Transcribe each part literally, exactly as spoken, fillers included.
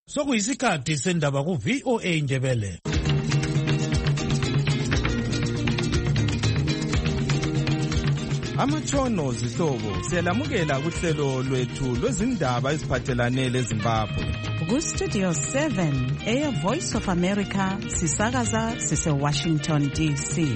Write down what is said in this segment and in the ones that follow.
Sokuyisikhathi sendaba ku V O A Ndebele. Amatshono zihlobo siyalamukela kuhlelo lwethu lwezindaba eziphathelane leZimbabwe. Ku Studio seven, Air Voice of America, sisakaza sise Washington D C.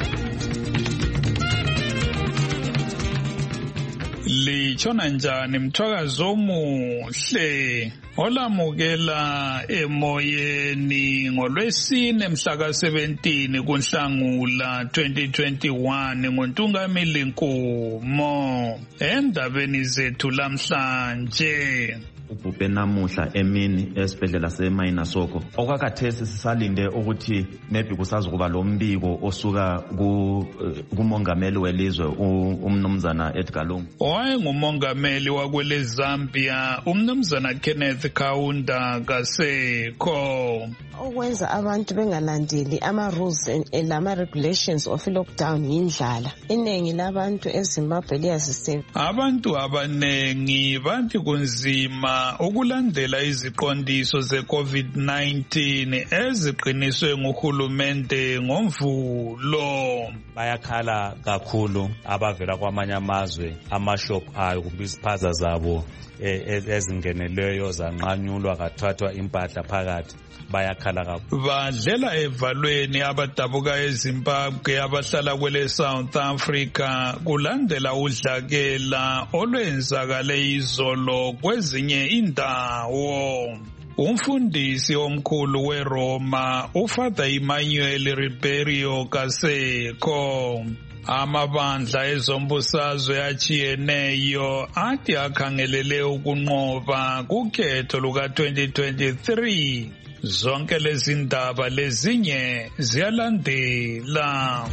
Litshona njani mthwakazo omuhle olamukela emoyeni ngolwesine mhla ka seventeen kuNhlangula twenty twenty-one ngoNtungamili Nkumo endabeni zethu lamhlanje. Ubhubhe namuhla emini esibhedlela seMainasoko okwakhathesi sisalinde ukuthi maybe kusazokuba lo mbiko osuka kumongameli welizwe umnumzana Edgar Lungu. Wayengumongameli wakwele Zambia umnumzana Kenneth Kaunda kasekho. Okwenza abantu bengalandeli ama rules lama regulations of lockdown yindlala. Iningi labantu eZimbabwe liyasiseba. Abantu abanengi bathi kunzima ukulandela iziqondiso ze COVID nineteen eziqiniswe nguhulumende ngomvulo. Bayakhala kakhulu abavela kwamanye amazwe amashop ayo kumbe iziphaza zabo ezingeneleyo zanqanyulwa kathathwa impahla phakathi. Bayakhala kakhulu. Badlela evalweni abadabuka eZimbabwe abahlala kwele South Africa kulandela udlakela olwenzakale izolo kwezinye indawo. Umfundisi omkhulu weRoma uFather Emmanuel Ribeiro kasekho. Amabandla ezombusazwe achiyeneyo athi akhangelele ukunqoba kukhetho luka twenty twenty-three. Zonke lezi ndaba lezinye ziyalandela.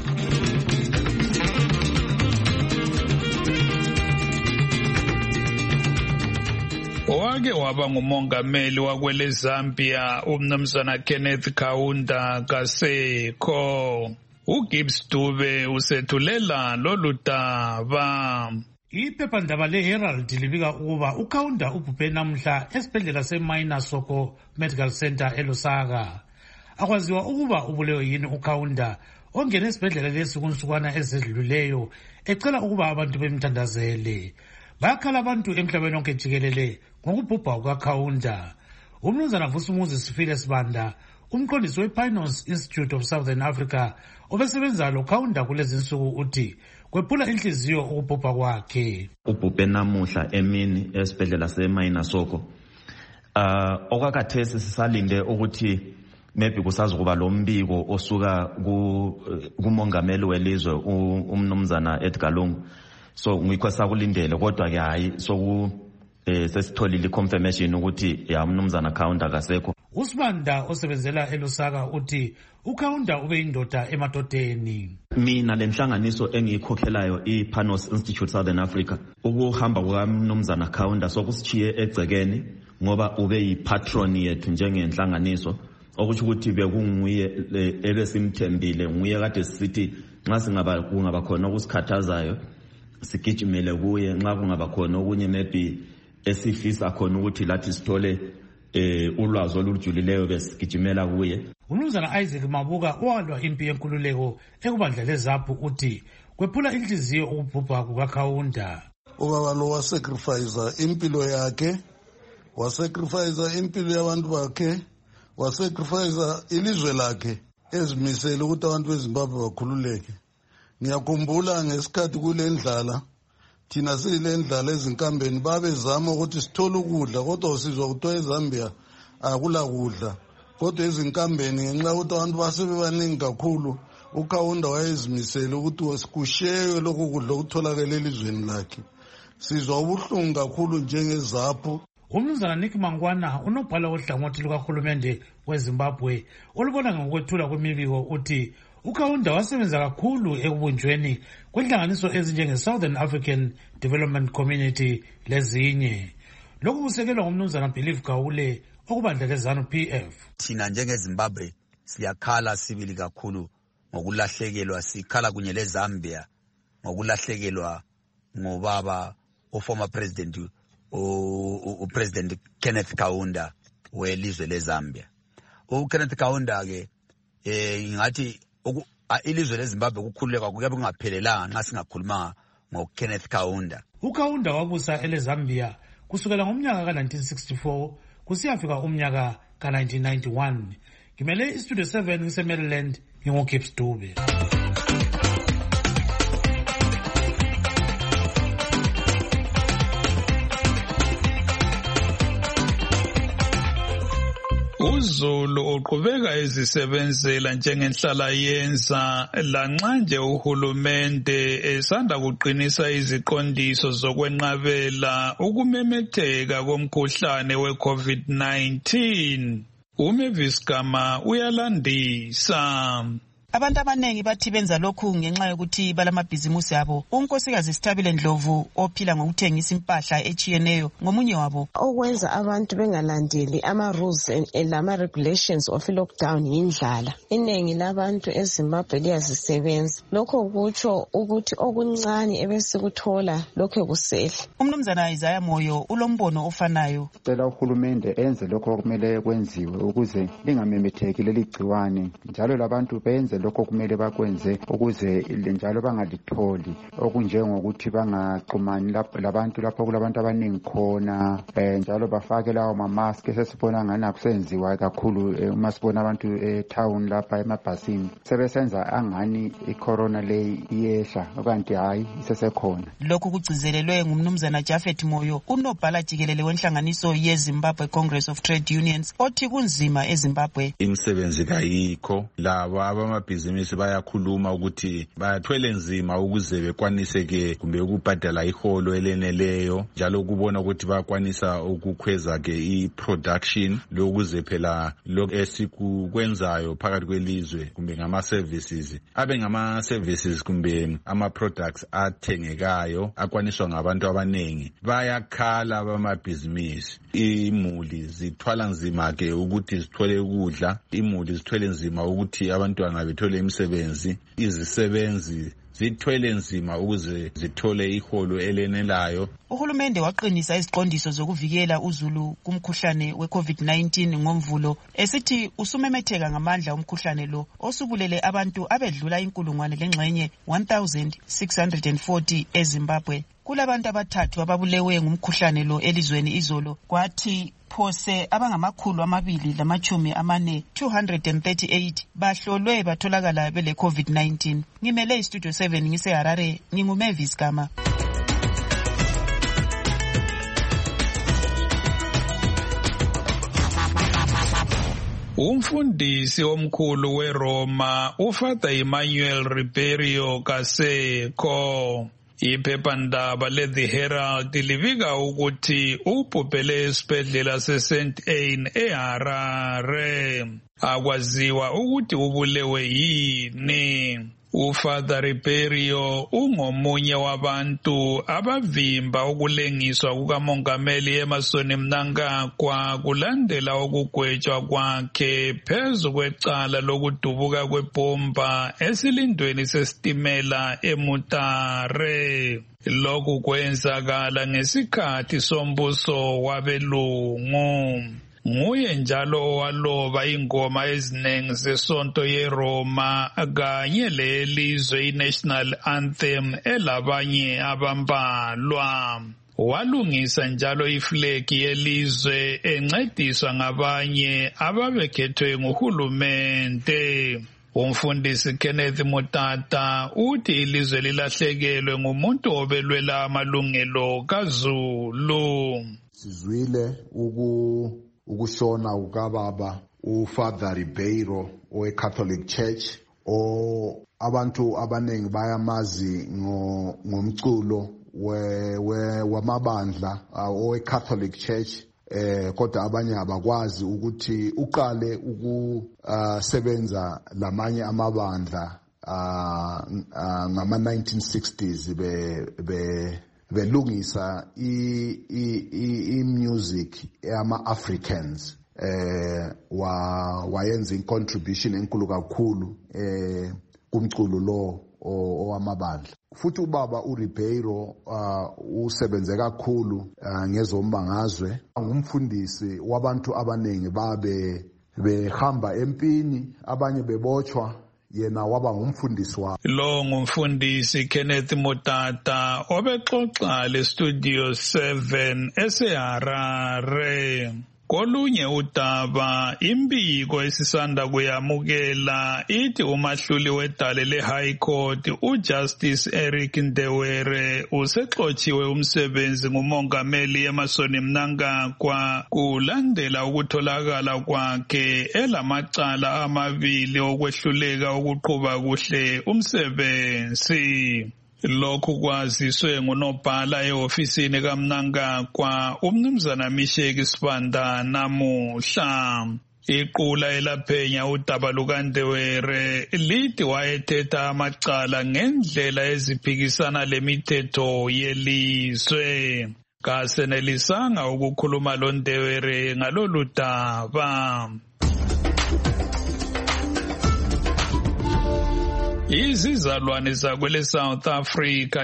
Owake waba ngumongameli wakwele Zambia umnumzana Kenneth Kaunda kasekho. uGibbs Dube usethulela lolu daba. Iphephandaba leHerald libika ukuba uKaunda ubhubhe namhla esibhedlela seMainasoko Medical Center eLusaka. Akwaziwa ukuba ubulewe yini uKaunda ongene esibhedlela lesi kunsukwana ezedluleyo ecela ukuba abantu bemthandazele. Bakhala abantu emhlabeni wonke jikelele ngokubhubha kukaKaunda. Umnumzana Vusumuzi Sifile Sibanda, umqondisi wePinos Institute of Southern Africa, obesebenza loKaunda kulezi nsuku uthi kwephula inhliziyo ukubhubha kwakhe. Ubhubhe namuhla emini esibhedlela seMainasoko. Uh okwakhathesi sisalinde ukuthi maybe kusazokuba lo mbiko osuka kumongameli welizwe umnumzana Edgar Lungu. So ngikho sakulindele kodwa ke hayi so eh sesitholile confirmation ukuthi ya umnumzana Kaunda kasekho. Usibanda osebenzela eLusaka uthi uKaunda ube indoda emadodeni. Mina lenhlanganiso engiyikhokhelayo iPanos Institute Southern Africa ukuhamba kwaMnumzana Kaunda sokusichiye egcekeni ngoba ube yipatron yethu njengenhlanganiso okusho ukuthi bekunguye ebesimthembile nguye kade sithi nxa singaba kungaba khona ukusikhathazayo sigijimele kuye nxa kungaba khona okunye maybe esifisa khona ukuthi lathi sithole eh ulwazi olujulileyo besigijimela kuye. Umnumzana Isaac Mabuka owalwa impi yenkululeko ekubandla leZAPU uthi kwephula inhliziyo ukubhubha kukaKaunda. Ubaba lo wasacrifice impilo yakhe, wasacrifice impilo yabantu bakhe, wasacrifice ilizwe lakhe ezimisela ukuthi abantu beZimbabwe bakhululeke. Ngiyakhumbula ngesikhathi kule ndlala thina sile ndlala ezinkambeni babezama ukuthi sithole ukudla kodwa usizwa ukuthi eZambia akula kudla kodwa ezinkambeni ngenxa ukuthi abantu basebebaningi kakhulu uKaunda wayezimisela ukuthi kushewe lokho kudla okutholakala elizweni lakhe. Sizwa ubuhlungu kakhulu njengeZAPU. Umnumzana Nick Mangwana unobhala wohlangothi lukahulumende weZimbabwe olubona ngokwethula kwemibiko uthi uKaunda wasebenza kakhulu ekubunjweni kwenhlanganiso ezinjenge Southern African Development Community lezinye. Lokhu kusekelwa ngumnumzana Believe Gawule okubandla leZANU P F. Thina njengeZimbabwe siyakhala sibili kakhulu ngokulahlekelwa, sikhala kunye leZambia ngokulahlekelwa ngobaba o former president uPresident Kenneth Kaunda welizwe leZambia. uKenneth Kaunda ke eh ngathi ilizwe leZimbabwe ukukhululeka kuyabe kungaphelelanga nxa singakhuluma ngoKenneth Kaunda. uKaunda wabusa eleZambia kusukela ngomnyaka ka nineteen sixty-four kusiyafika umnyaka ka nineteen ninety-one. Ngimele istudio seven ngiseMaryland, ngingoGibbs Dube. uZulu uqhubeka ezisebenzela njengenhlala yenza lanxa nje uhulumende esanda kuqinisa iziqondiso zokwenqabela ukumemetheka komkhuhlane weCovid nineteen. uMavis Gama uyalandisa. Abantu abanengi bathi benza lokhu ngenxa yokuthi balamabhizimusi abo. uNkosikazi Sithabile Ndlovu ophila ngokuthengisa impahla echiyeneyo ngomunye wabo. Okwenza abantu bengalandeli ama rules lama regulations of lockdown yindlala. Inengi labantu eZimbabwe liyazisebenza. Lokho kutsho ukuthi okuncane ebesikuthola lokho kusehla. Umnumzana Isaiah Moyo ulombono ofanayo. Cela uhulumende enze lokho okumele kwenziwe ukuze lingamemetheki leli gciwane, njalo labantu benze lokho kumele bakwenze ukuze njalo bangalitholi, okunjengokuthi bangaxhumani labantu lapho kulabantu abaningi khona, eh njalo bafake lawo mamask esesibona ngani akusenziwa kakhulu uma sibona abantu etown lapha emabhasini sebesenza angani icorona le iyehla kanti hayi isesekhona. Lokhu kugcizelelwe ngumnumzana Japhet Moyo, unobhala jikelele wenhlanganiso yeZimbabwe Congress of Trade Unions, othi kunzima eZimbabwe. Imisebenzi kayikho, laba abamabhizinisi bayakhuluma ukuthi bathwele nzima ukuze bekwanise ke kumbe ukubhadala iholo eleneleyo, njalo kubona ukuthi bakwanisa ukukhweza ke i-production lokuze phela lokho esikwenzayo phakathi kwelizwe kumbe ngama services abe ngama services kumbe ama products athengekayo akwaniswa ngabantu abanengi. Bayakhala abamabhizinisi, imuli zithwala nzima ke ukuthi zithole ukudla, imuli zithwele nzima ukuthi abantwana bethole imisebenzi, izisebenzi zithwele nzima ukuze zithole iholo elenelayo. Uhulumende waqinisa iziqondiso zokuvikela uZulu kumkhuhlane weCovid nineteen ngomvulo, esithi usumemetheka ngamandla umkhuhlane lo osubulele abantu abedlula inkulungwane lengxenye one thousand six hundred forty eZimbabwe. Kulabantu abathathu ababulewe ngumkhuhlane lo elizweni izolo, kwathi phose abangamakhulu amabili lamachumi amane two hundred thirty-eight bahlolwe batholakala bele COVID nineteen. Ngimele istudio seven ngise Harare, nginguMavis Gama. Umfundisi omkhulu weRoma uFather Emmanuel Ribeiro Kaseko iphephandaba le-The Herald livika ukuthi ubhubhele esibhedlela se-Saint Anne eHarare. Akwaziwa ukuthi ubulewe yini. uFather Ribeiro ungomunye wabantu abavimba ukulengiswa kukamongameli Emmerson Mnangagwa kulandela ukugwetshwa kwakhe phezu kwecala lokudubuka kwebomba esilindweni sesitimela eMutare. Lokhu kwenzakala ngesikhathi sombuso wabelungu. Nguye njalo owaloba ingoma eziningi zesonto yeRoma kanye lelizwe i-National Anthem elabanye abambalwa. Walungisa njalo iflegi yelizwe encediswa ngabanye ababekhethwe nguhulumende. Umfundisi Kenneth Mutata uthi ilizwe lilahlekelwe ngumuntu obelwela amalungelo kaZulu. Sizwile uku ukushona ukababa uFather Ribeiro oweCatholic Church, o abantu abanengi bayamazi ngomculo we wamabandla oweCatholic Church, eh kodwa abanye abakwazi ukuthi uqale ukusebenza lamanye amabandla ngama nineteen sixties be be belungisa i i music ama Africans, eh wa wayenza incontribution enkulu kakhulu eh kumculo lo owamabandla. Futhi ubaba uRibeiro uh, usebenze kakhulu uh, ngezombangazwe, ngumfundisi wabantu abaningi babe behamba empini, abanye bebotshwa, yena waba ngumfundisi wabo. Lo ngumfundisi Kenneth Motata obexoxa le Studio seven eseHarare. Kolunye udaba imbiko esisanda kuyamukela ithi umahluli wedale le-High Court uJustice Eric Ndewere usexotshiwe umsebenzi ngumongameli Emmerson Mnangagwa kulandela ukutholakala kwakhe elamacala amabili okwehluleka ukuqhuba kuhle umsebenzi. Lokhu kwaziswe ngunobhala ehofisini kaMnangagwa umnumzana Misheki Sibanda namuhla. Iqula elaphenya udaba lukaNdewere lithi wayethetha amacala ngendlela eziphikisana lemithetho yelizwe. Kasenelisanga ukukhuluma lo Ndewere ngalolu daba. Izizalwane zakwele South Africa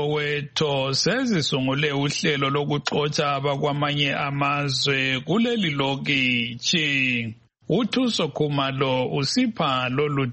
eSoweto sezisungule uhlelo lokuxotsha abakwamanye amazwe kuleli lokitshi. uThuso Khumalo usipha lolu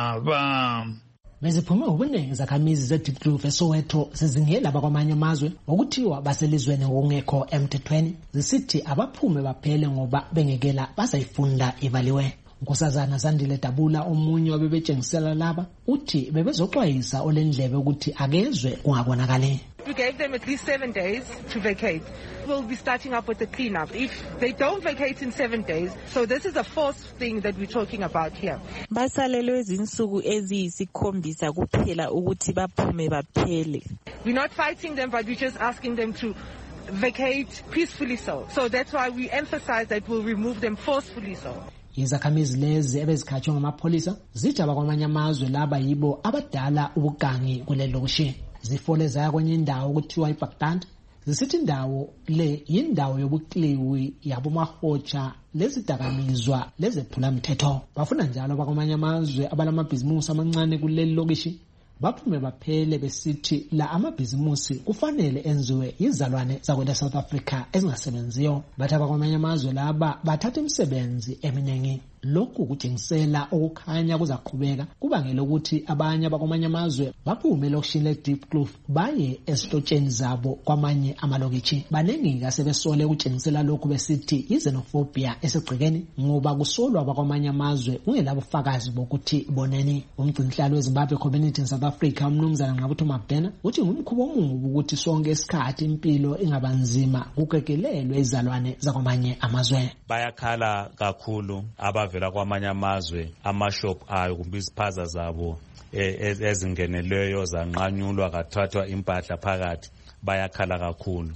daba. Beziphume ubuningi zakhamizi zeDiepkloof eSoweto zizingela abakwamanye amazwe okuthiwa baselizweni ngokungekho emthethweni, zisithi abaphume baphele ngoba bengekela bazayifunda ibaliwe. Nkosazana Zandile Dabula omunye wabebetshengisela laba uthi bebezoxwayisa olendlebe ukuthi akezwe kungabonakali. We gave them at least seven days to vacate. We'll be starting up with the cleanup. If they don't vacate in seven days, so this is a fourth thing that we're talking about here. Basalelwe izinsuku eziyisikhombisa kuphela ukuthi baphume baphele. We're not fighting them, but we're just asking them to vacate peacefully so. So that's why we emphasize that we'll remove them forcefully so. Izakhamizi lezi ebezikhatshwe ngamapholisa zithi abakwamanye amazwe laba yibo abadala ubugangi kuleli lokushi. Zifole zaya kwenye indawo kuthiwa iBaghdad, zisithi indawo le yindawo yobukliwi yabomahotsha lezidakamizwa lezephula mthetho. Bafuna njalo abakwamanye amazwe abalamabhizimusi amancane kuleli lokishi baphume baphele besithi la amabhizimusi kufanele enziwe izalwane zakwele South Africa ezingasebenziyo. Bathi abakwamanye amazwe laba bathatha imisebenzi eminingi. Lokhu kutshengisela okukhanya kuzaqhubeka kubangela ukuthi abanye abakwamanye amazwe baphume lokishini leDiepkloof baye esitotsheni zabo kwamanye amalokitshi. Baningi kasebesole kutshengisela lokhu besithi izenophobia esegcikeni ngoba kusolwa abakwamanye amazwe kungelabufakazi bokuthi boneni. Umgcinhlalo weZimbabwe Community in South Africa umnumzana Ngqabutho Mabhena uthi ngumkhubo omubi ukuthi sonke isikhathi impilo ingabanzima kukekelelwe izalwane zakwamanye amazwe. Bayakhala kakhulu aba vela kwamanye amazwe amashop ayo kumbe iziphaza zabo ezingeneleyo zanqanyulwa kathathwa impahla phakathi, bayakhala kakhulu.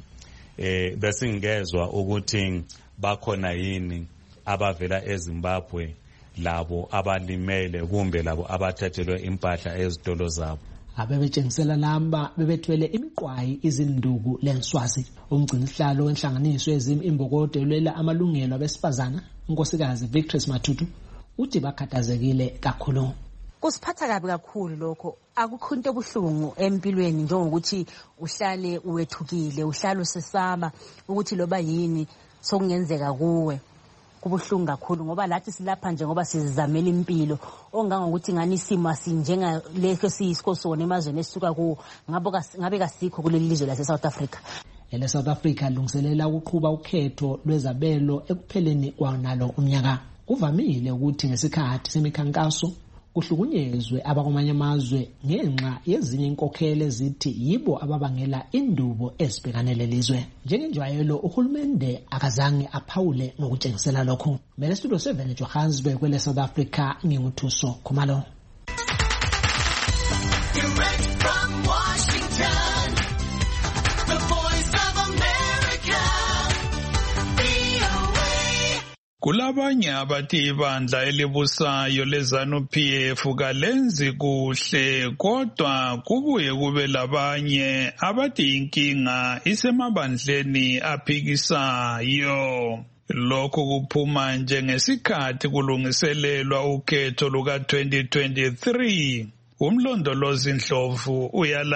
Eh besingezwe ukuthi bakhona yini abavela eZimbabwe labo abalimele kumbe labo abathathelwe impahla ezitolo zabo. Abebetshengisela lamba bebethwele imiqwayi izinduku lenswazi. Umgcinhlalo wenhlanganiso ezimi imbokodo elwela amalungelo abesifazana unkosikazi Victory Matutu uthi bakhathazekile kakhulu. Kusiphatha kabi kakhulu lokho. Akukho into ebuhlungu empilweni njengokuthi uhlale uwethukile, uhlale usesaba ukuthi loba yini sokungenzeka kuwe. Kubuhlungu kakhulu ngoba lathi silapha nje ngoba sizamela impilo ongangokuthi ngani isimo asinjenga lekho siyisikosona emazweni esisuka ku ngabo ngabe kasikho kuleli lizwe lase South Africa. Ele South Africa lungiselela ukuqhuba ukhetho lwezabelo ekupheleni kwanalo umnyaka. Kuvamile ukuthi ngesikhathi semikhankaso kuhlukunyezwe abakwamanye amazwe ngenxa yezinye inkokhelo ezithi yibo ababangela indubo ezibhekane lelizwe. Njengenjwayelo uhulumende akazange aphawule ngokutshengisela lokho. Mele Studio seven eJohannesburg kwele South Africa nginguthuso Khumalo. Kulabanye abathi ibandla elibusayo leZANU-P F kalenzi kuhle, kodwa kubuye kube labanye abathi inkinga isemabandleni aphikisayo. Lokho kuphuma njengesikhathi kulungiselelwa ukhetho luka twenty twenty-three. umlondolozi Ndlovu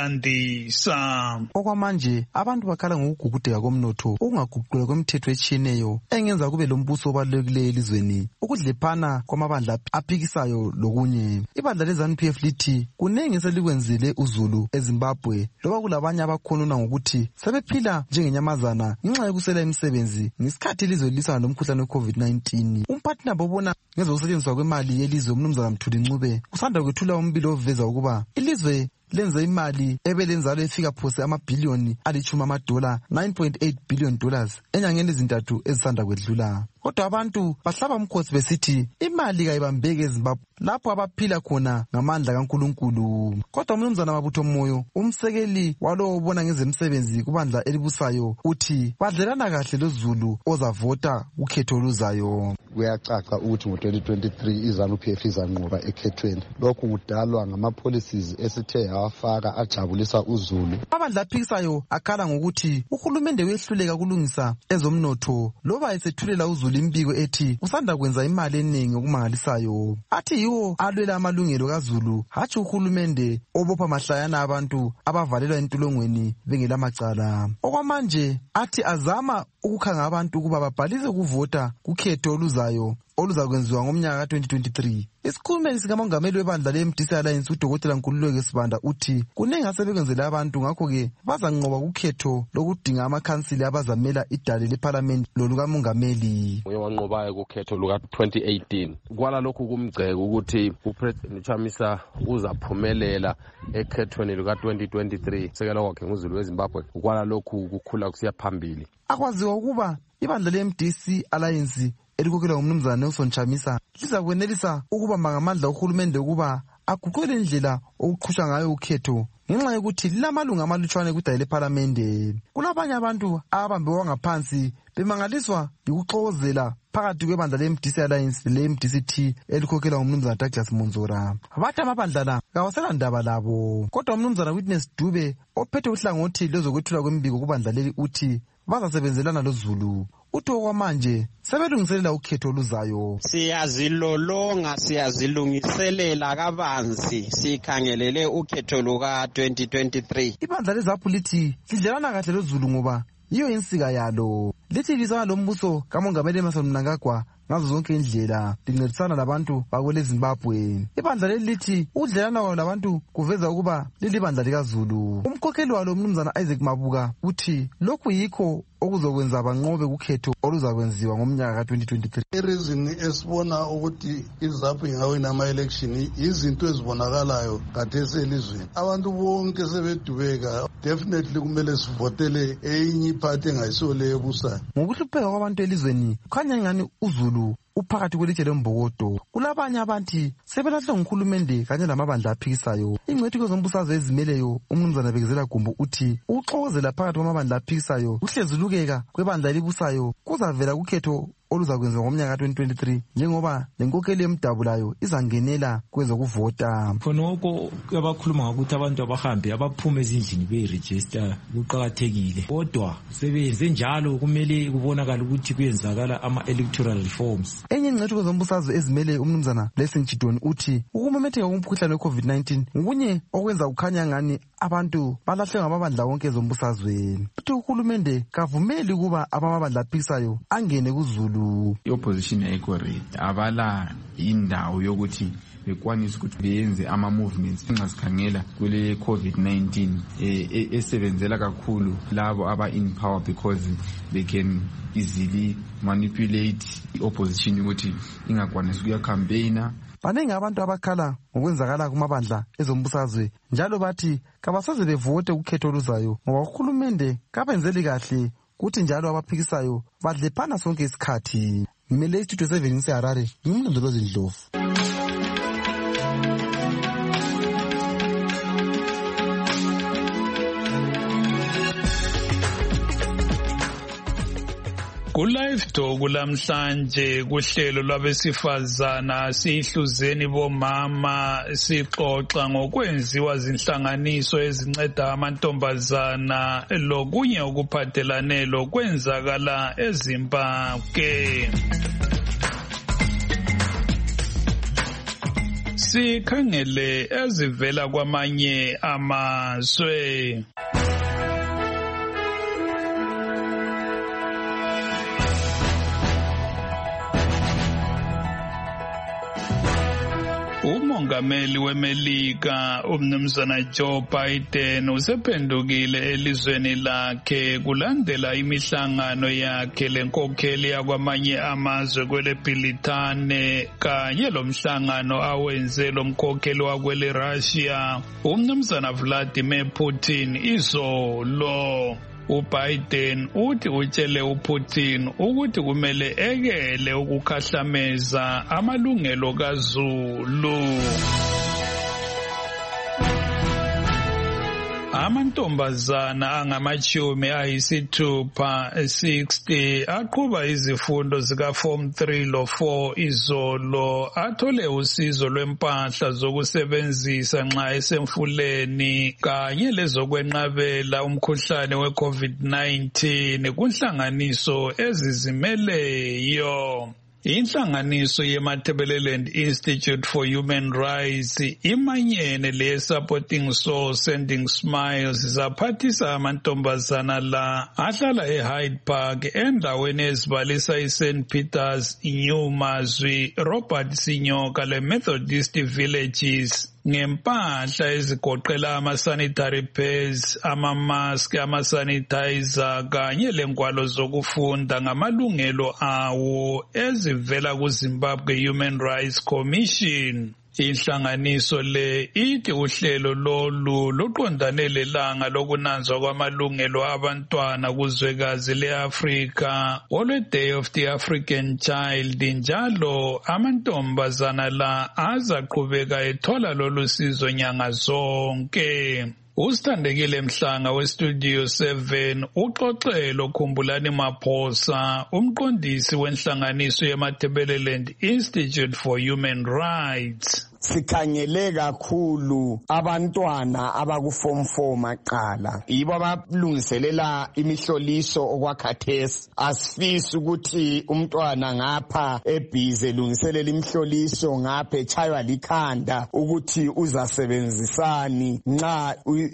uyalandisa. Okwamanje abantu bakhala ngokugugudeka komnotho okungaguquka kwemithetho etshiyeneyo engenza kube lombuso obalulekileyo elizweni, ukudlephana kwamabandla aphikisayo lokunye. Ibandla le-ZANU P F lithi kunengi eselikwenzile uZulu eZimbabwe, loba kulabanye abakhonona ngokuthi sebephila njengenyamazana ngenxa yokusela imisebenzi ngesikhathi ilizwe lilisana lomkhuhlane we-COVID nineteen. Umphathi nabo ubona ngezokusetshenziswa kwemali yelizwe uMnumzana Mthuli Ncube usanda kwethula umbiko oveza ukuba ilizwe lenza imali ebelenzalo efika phose amabhiliyoni alitshumi amadola nine point eight billion dollars enyangeni ezintathu ezisanda kwedlula. Kodwa abantu bahlaba umkhosi besithi imali kayibambeke eZimbabwe lapho abaphila khona ngamandla kaNkulunkulu. Kodwa uMnumzana Mabutho Moyo, umsekeli walowo ubona ngezemsebenzi kubandla elibusayo, uthi badlelana kahle loZulu ozavota ukhetho oluzayo. Kuyacaca ukuthi ngo-twenty twenty-three iZANU P F izanqoba ekhethweni. Lokhu kudalwa ngama-policies esithe yawafaka ajabulisa uZulu. Amabandla aphikisayo akhala ngokuthi uhulumende wehluleka kulungisa ezomnotho loba esethulela uZulu imbiko ethi usanda kwenza imali eningi okumangalisayo. Athi yiwo alwela amalungelo kaZulu, hatshi uhulumende obopha mahlayana abantu abavalelwa entolongweni bengelamacala. Okwamanje athi azama ukukhanga abantu ukuba babhalise ukuvota kukhetho oluzayo oluzakwenziwa ngomnyaka ka-twenty twenty-three. Isikhulumeli sikamongameli webandla le-M D C Alliance uDokotela Nkululeko Sibanda uthi kunengi asebekwenzele abantu, ngakho-ke bazanqoba kukhetho lokudinga amakhansili abazamela idale lephalamende lolukamongameli. Nguye wanqobayo kukhetho luka-twenty eighteen. Kwala lokhu kumgceko ukuthi uPresident Chamisa uzaphumelela ekhethweni luka-twenty twenty-three. Sekela kwakhe nguZulu weZimbabwe, kwala lokhu kukhula kusiya phambili. Akwaziwa ukuba ibandla le-M D C Alliance elikhokelwa nguMnumzana Nelson Chamisa liza kwenelisa ukubamba ngamandla uhulumende ukuba aguqule indlela okuqhutshwa ngayo ukhetho ngenxa yokuthi lilamalunga amalutshwane kudale lephalamende. Kulabanye abantu abambe wangaphansi bemangaliswa yikuxokozela phakathi kwebandla le-M D C Alliance le-M D C T elikhokelwa nguMnumzana Douglas Monzora. Bathi amabandla la kawasela ndaba labo, kodwa uMnumzana Witness Dube ophethe uhlangothi lezokwethula kwembiko kubandla leli uthi bazasebenzelana loZulu. Uthi okwamanje sebelungiselela ukhetho oluzayo. Siyazilolonga, siyazilungiselela kabanzi, sikhangelele ukhetho luka-twenty twenty-three. Ibandla leZAPU lithi lidlelana kahle loZulu ngoba yiyo insika yalo. Lithi bizana lombuso kamongameli Emmerson Mnangagwa ngazo zonke indlela lincedisana labantu bakwele Zimbabwe. Ibandla leli lithi udlelana kwalo labantu kuveza ukuba lilibandla likaZulu. Umkhokheli walo uMnumzana Isaac Mabuka uthi lokhu yikho okuzokwenza banqobe kukhetho oluzakwenziwa ngomnyaka ka-twenty twenty-three. I-reason esibona ukuthi iZAPU ingawina ama-election izinto ezibonakalayo khathesi elizweni. Abantu bonke sebedubeka, definitely kumele sivotele eyinye iphathi engayisiyo leyo ebusayo. Ngokuhlupheka kwabantu elizweni kukhanya ngani uZulu uphakathi kwelitshe lombokodo. Kulabanye abantu sebelahle nguhulumende kanye lamabandla aphikisayo. Ingcwethi kwezombusazwe ezimeleyo uMnumzana Bekezela Gumbo uthi ukuxokozela phakathi kwamabandla aphikisayo kuhlezulukeka kwebandla elibusayo kuzavela kukhetho oluzakwenziwa ngomnyaka ka-twenty twenty-three njengoba lenkokheli emdabulayo izangenela kwezokuvota. Khonoko abakhuluma ngokuthi abantu abahambe abaphume ezindlini beyiregister kuqakathekile, kodwa sebenze njalo kumele kubonakala ukuthi kuyenzakala ama-electoral reforms. Enye ingcwethi kwezombusazwe ezimele uMnumzana Blessing Chidoni uthi ukumemetheka komkhuhlane we-COVID nineteen ngokunye okwenza kukhanya ngani abantu balahlwe ngamabandla wonke ezombusazweni. Uthi uhulumende kavumeli ukuba abamabandla aphikisayo angene kuZulu. I-opposition ayikho ready, abala indawo yokuthi bekwanisa ukuthi beyenze ama-movements. Nxa sikhangela kule COVID nineteen esebenzela kakhulu labo aba-in power because they can easily manipulate i-opposition ukuthi ingakwanisi ukuyacampaigna. Baningi abantu abakhala ngokwenzakala kumabandla ezombusazwe njalo bathi kabasaze bevote ukhetho oluzayo ngoba uhulumende kabenzeli kahle kuthi njalo abaphikisayo badlephana sonke isikhathi. Ngimele istudio seven ngiseHarare, ngimlondolozi Ndlovu. Ku-Live Talk lamhlanje kuhlelo lwabesifazana sihluzeni bomama sixoxa ngokwenziwa zinhlanganiso ezinceda amantombazana lokunye okuphathelane lokwenzakala eZimbabwe. sikhangele ezivela kwamanye amazwe. Umongameli weMelika umnumzana Joe Biden usephendukile elizweni lakhe kulandela imihlangano yakhe lenkokheli yakwamanye amazwe kwele Bhilithane kanye lomhlangano awenze lomkhokheli wakwele Russia umnumzana Vladimir Putin izolo. uBiden uthi utshele uPutin ukuthi kumele ekele ukukhahlameza amalungelo kaZulu. Amantombazana angamachumi ayisithupha sixty aqhuba izifundo zika form three lo four izolo athole usizo lwempahla zokusebenzisa nxa esemfuleni kanye lezokwenqabela umkhuhlane we COVID nineteen kunhlanganiso ezizimeleyo. Inhlanganiso yeMatabeleland Institute for Human Rights imanyene le Supporting Soul Sending Smiles zaphathisa amantombazana la ahlala eHyde Park endaweni ezibalisa iSaint Peter's, New Mazwi, Robert Sinyoka leMethodist Villages ngempahla ezigoqela ama-sanitary pads, ama-mask, ama-sanitizer kanye lengwalo zokufunda ngamalungelo awo ezivela kuZimbabwe Human Rights Commission. Inhlanganiso le ithi uhlelo lolu luqondane lelanga lokunanzwa kwamalungelo abantwana kuzwekazi le-Afrika olwe Day of the African Child njalo amantombazana la azaqhubeka ethola lolu sizo nyanga zonke. Usithandekile Mhlanga weStudio seven uxoxelo Khumbulani Maphosa umqondisi wenhlanganiso yeMatabeleland Institute for Human Rights. Sikhangele kakhulu abantwana abaku form four maqala yibo abalungiselela imihloliso okwakhathesi. Asifisi ukuthi umntwana ngapha ebhize lungiselela imihloliso ngapha echaywa likhanda ukuthi uzasebenzisani nxa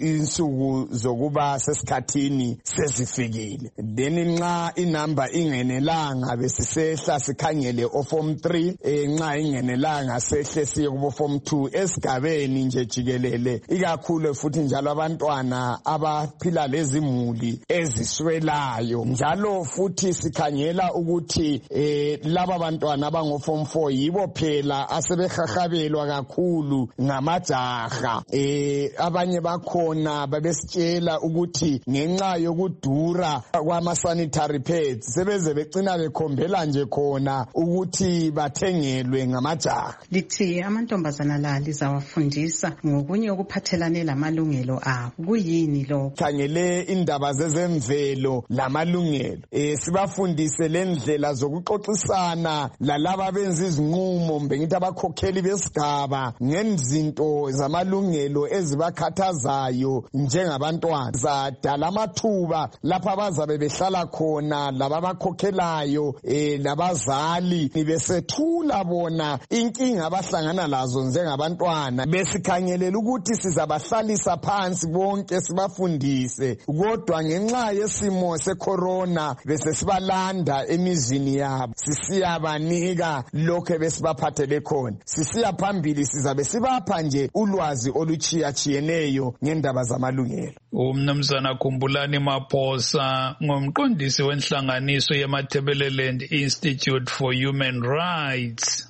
insuku zokuba sesikhathini sezifikile. Then nxa inamba ingenelanga besisehla sikhangele o form three nxa ingenelanga sehle siye kubo form two esigabeni nje jikelele ikakhulu futhi njalo abantwana abaphila lezimuli eziswelayo njalo futhi sikhangela ukuthi eh laba bantwana abango form four yibo phela asebehahabelwa kakhulu ngamajaha. Eh abanye bakhona babesitshela ukuthi ngenxa yokudura kwama sanitary pads sebeze becina bekhombela nje khona ukuthi bathengelwe ngamajaha. Lithi amantombi bazana la lizawafundisa ngokunye okuphathelane lamalungelo abo. Kuyini lo? Khangele indaba zezemvelo lamalungelo. Eh sibafundise lendlela zokuxoxisana lalaba benza izinqumo mbengithi abakhokheli besigaba ngezinto zamalungelo ezibakhathazayo njengabantwana. Zadala amathuba lapha abazabe behlala khona laba bakhokhelayo eh labazali besethula bona inkinga abahlangana lazo njengabantwana. Besikhangelela ukuthi sizabahlalisa phansi bonke sibafundise kodwa ngenxa yesimo secorona bese sibalanda emizini yabo sisiyabanika lokho besibaphathele khona. Sisiya phambili sizabe sibapha nje ulwazi oluchiya chiyeneyo ngendaba zamalungelo. Umnumzana Khumbulani Maphosa ngumqondisi wenhlanganiso yeMatabeleland Institute for Human Rights.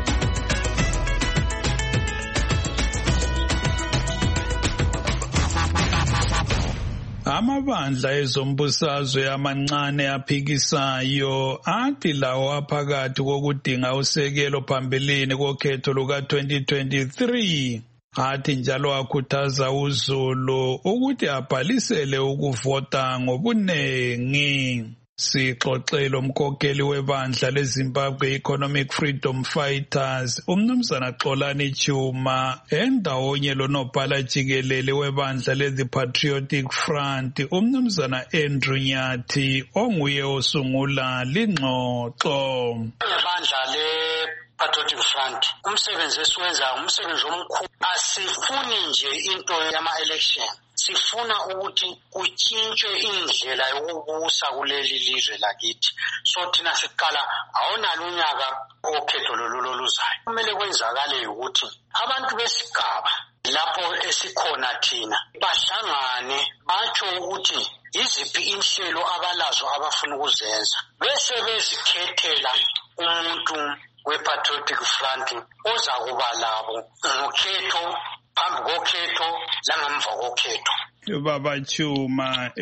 Amabandla ezombusazwe amancane aphikisayo athi lawo aphakathi kokudinga usekelo phambilini kokhetho luka twenty twenty-three. Athi njalo akhuthaza uZulu ukuthi abhalisele ukuvota ngobunengi. Sixoxela umkhokheli webandla leZimbabwe Economic Freedom Fighters umnumzana Xolani Chuma endawonye lonobhala jikelele webandla leThe Patriotic Front umnumzana Andrew Nyathi onguye osungula lingxoxo. Ibandla le Patriotic Front umsebenzi esiwenza umsebenzi omkhulu. Asifuni nje into yama-election, sifuna ukuthi kutshintshwe indlela yokubusa kuleli lizwe lakithi. So thina siqala awonalo unyaka okhetho lolu luzayo. Kumele kwenzakale ukuthi abantu besigaba lapho esikhona thina bahlangane batsho ukuthi yiziphi inhlelo abalazo abafuna ukuzenza, bese bezikhethela umuntu we-Patriotic Front oza kuba labo ngokhetho, phambi kokhetho langemva kokhetho. Baba Chuma,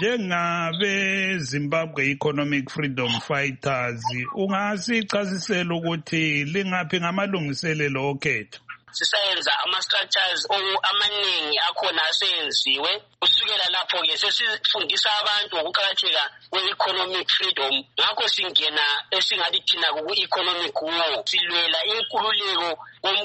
njengabe Zimbabwe Economic Freedom Fighters, ungasichazisela ukuthi lingaphi ngamalungiselelo okhetho? Sisayenza ama-structures amaningi akhona asenziwe. Kusukela lapho ke sesifundisa abantu ukuqakatheka kwe-economic freedom. Ngakho singena esingathi thina ku-economic war, silwela inkululeko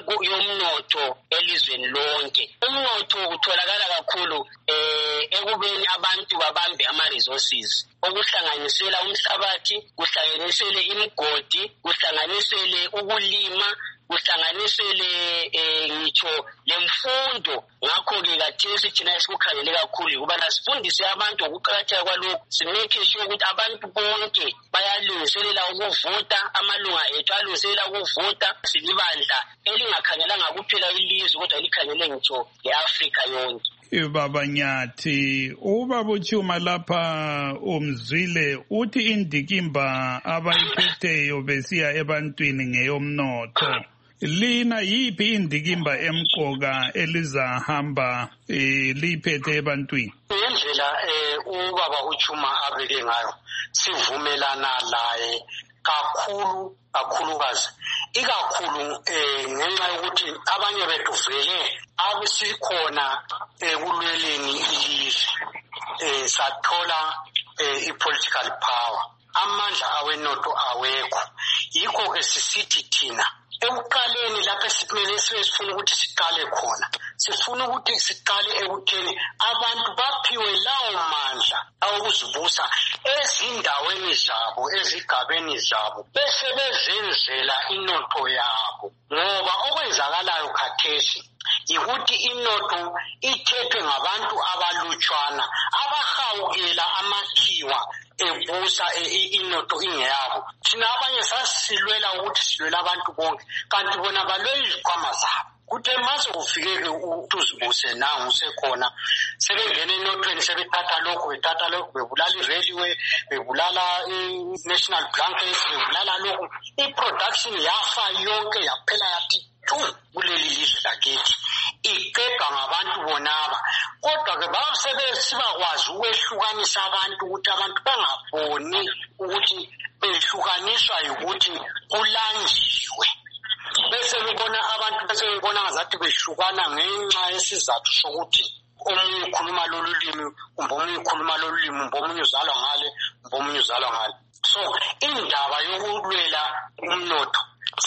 yomnotho elizweni lonke. Umnotho utholakala kakhulu eh ekubeni abantu babambe ama-resources, okuhlanganisela umhlabathi, kuhlanganisele imigodi, kuhlanganisele ukulima, kuhlanganisele eh ngitsho lemfundo. Ngakho ke kathesi thina esikukhangele kakhulu ukuba nasifundise abantu ukuqakatheka kwalokho, simake sure ukuthi abantu bonke bayalungiselela ukuvota, amalunga ethu alungiselela ukuvota. Silibandla elingakhangelanga kuphela ilizwe kodwa likhangele ngitsho le-Afrika yonke. Baba Nyathi, ubaba Chuma lapha umzwile uthi indikimba abayiphetheyo besiya ebantwini ngeyomnotho. Lina yiphi indikimba emqoka elizahamba eh, liphethe ebantwini? Indlela eh, ubaba uChuma abeke ngayo sivumelana laye kakhulu kakhulukazi, ikakhulu eh, ngenxa yokuthi abanye bethu vele abesikhona ekulweleni ilizwe, eh, sathola eh, i-political power, amandla awenotho awekho. Yikho ke sisithi thina ekuqaleni lapho simele sifuna ukuthi siqale khona, sifuna ukuthi siqale ekutheni abantu baphiwe lawo mandla awukuzibusa ezindaweni zabo, ezigabeni zabo, bese bezenzela inotho yabo. Ngoba okwenzakalayo khathesi yikuthi inotho ithethwe ngabantu abalutshwana abahawukela amakhiwa ebusa inotho ingeyabo. Thina abanye sasilwela ukuthi silwela abantu bonke, kanti bona balwela izikhwama zabo. Kuthe mase kufikeke utuzibuse nangu usekhona, sebengena enothweni sebethatha lokhu bethatha lokhu, bebulala i-railway, bebulala i-national blankets, bebulala lokhu. I-production yafa yonke yaphela yathi tu kuleli lizwe lakithi, iqedwa ngabantu bonaba. Kodwa ke basebesibakwazi ukwehlukanisa abantu ukuthi abantu bangaboni ukuthi behlukaniswa ukuthi kulanjiwe. Bese bebona abantu bese bebona ngazathi behlukana ngenxa yesizathu sokuthi omunye ukhuluma lolu limi, kumbe omunye ukhuluma lolu limi, kumbe omunye uzalwa ngale, kumbe omunye uzalwa ngale. So indaba yokulwela umnotho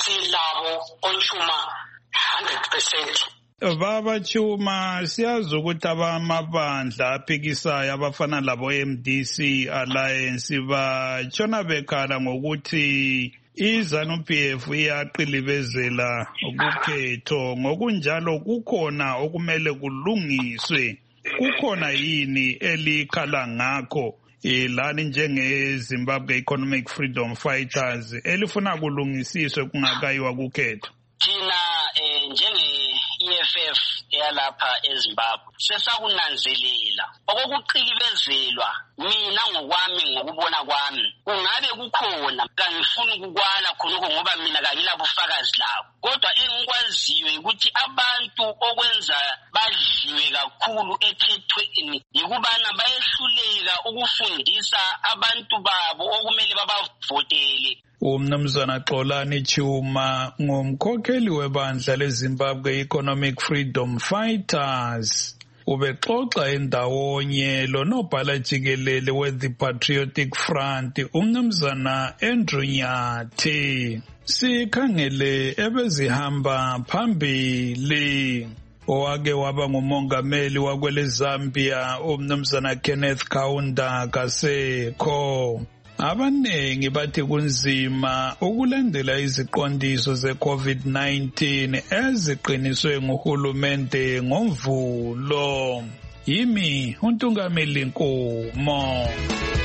silabo oChuma one hundred percent. Baba Chuma, siyazi ukuthi abamabandla aphikisayo abafana labo M D C Alliance batshona bekhala ngokuthi iZANU P F iyaqilibezela ukukhetho, ngokunjalo kukhona okumele kulungiswe. Kukhona yini elikhala ngakho lani njenge Zimbabwe Economic Freedom Fighters elifuna kulungisiswe kungakayiwa kukhetho? Thina njenge E F F yalapha eZimbabwe sesakunanzelela okokuqilibezelwa. Mina ngokwami ngokubona kwami kungabe kukhona, kangifuni ukukwala khonokho ngoba mina kangilabufakazi lawo, kodwa engikwaziyo ukuthi abantu okwenza badliwe kakhulu ekhethweni yikubana bayehluleka ukufundisa abantu babo okumele babavotele. Umnumzana Xolani Chuma ngumkhokheli webandla leZimbabwe Economic Freedom Fighters. Ubexoxa endawonye lonobhala jikelele we-The Patriotic Front umnumzana Andrew Nyathi. Sikhangele ebezihamba phambili owake waba ngumongameli wakwele Zambia umnumzana Kenneth Kaunda kasekho. Abanengi bathi kunzima ukulandela iziqondiso ze-COVID nineteen eziqiniswe nguhulumende ngoMvulo. Yimi uNtungameli Nkomo.